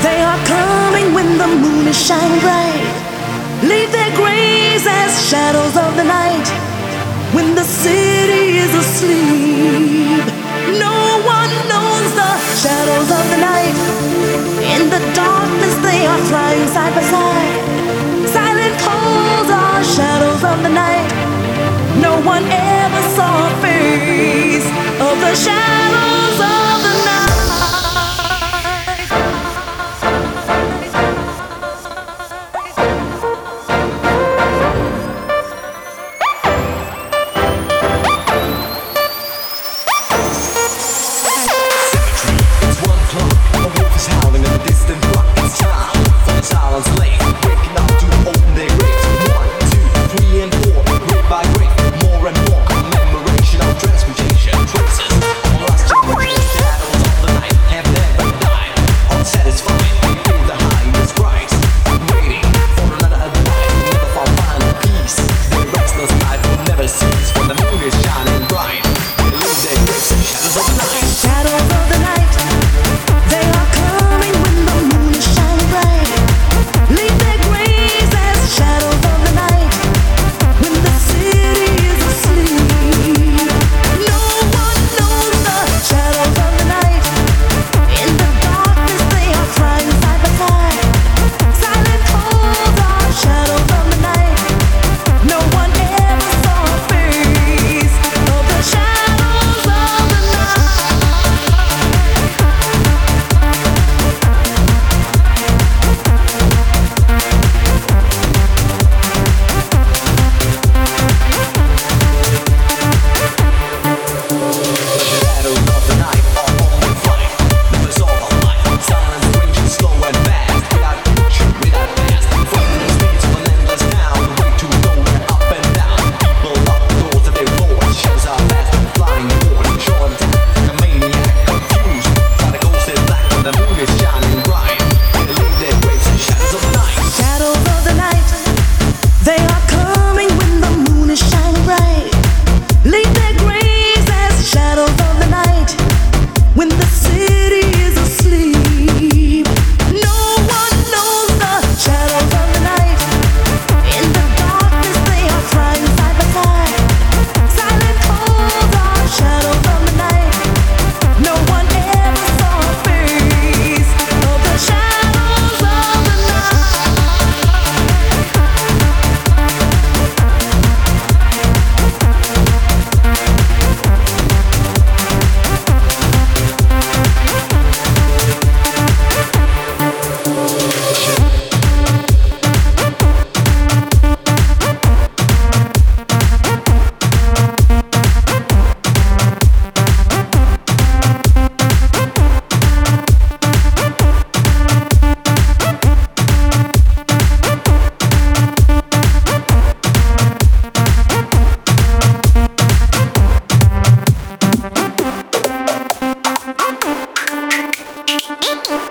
They are coming when the moon is shining bright. Leave their graves as shadows of the night. When the city is asleep, no one knows the shadows of the night. In the darkness they are flying side by side. Silent calls are shadows of the night. No one ever saw a face of the shadows of the night. Mm-hmm.